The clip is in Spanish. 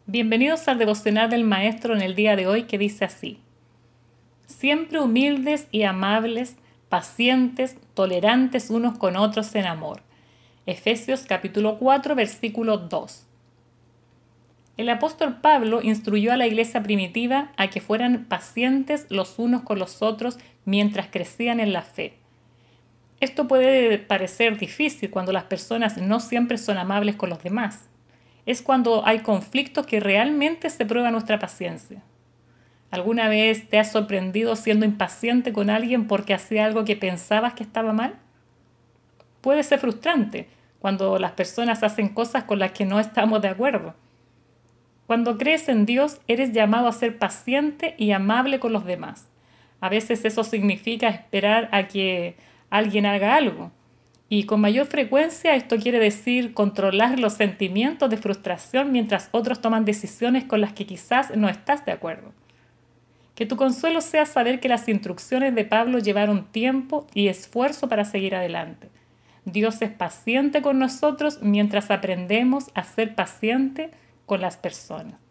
Bienvenidos al devocional del Maestro en el día de hoy que dice así: siempre humildes y amables, pacientes, tolerantes unos con otros en amor. Efesios capítulo 4, versículo 2. El apóstol Pablo instruyó a la iglesia primitiva a que fueran pacientes los unos con los otros mientras crecían en la fe. Esto puede parecer difícil cuando las personas no siempre son amables con los demás. Es cuando hay conflictos que realmente se prueba nuestra paciencia. ¿Alguna vez te has sorprendido siendo impaciente con alguien porque hacía algo que pensabas que estaba mal? Puede ser frustrante cuando las personas hacen cosas con las que no estamos de acuerdo. Cuando crees en Dios, eres llamado a ser paciente y amable con los demás. A veces eso significa esperar a que alguien haga algo. Y con mayor frecuencia esto quiere decir controlar los sentimientos de frustración mientras otros toman decisiones con las que quizás no estás de acuerdo. Que tu consuelo sea saber que las instrucciones de Pablo llevaron tiempo y esfuerzo para seguir adelante. Dios es paciente con nosotros mientras aprendemos a ser paciente con las personas.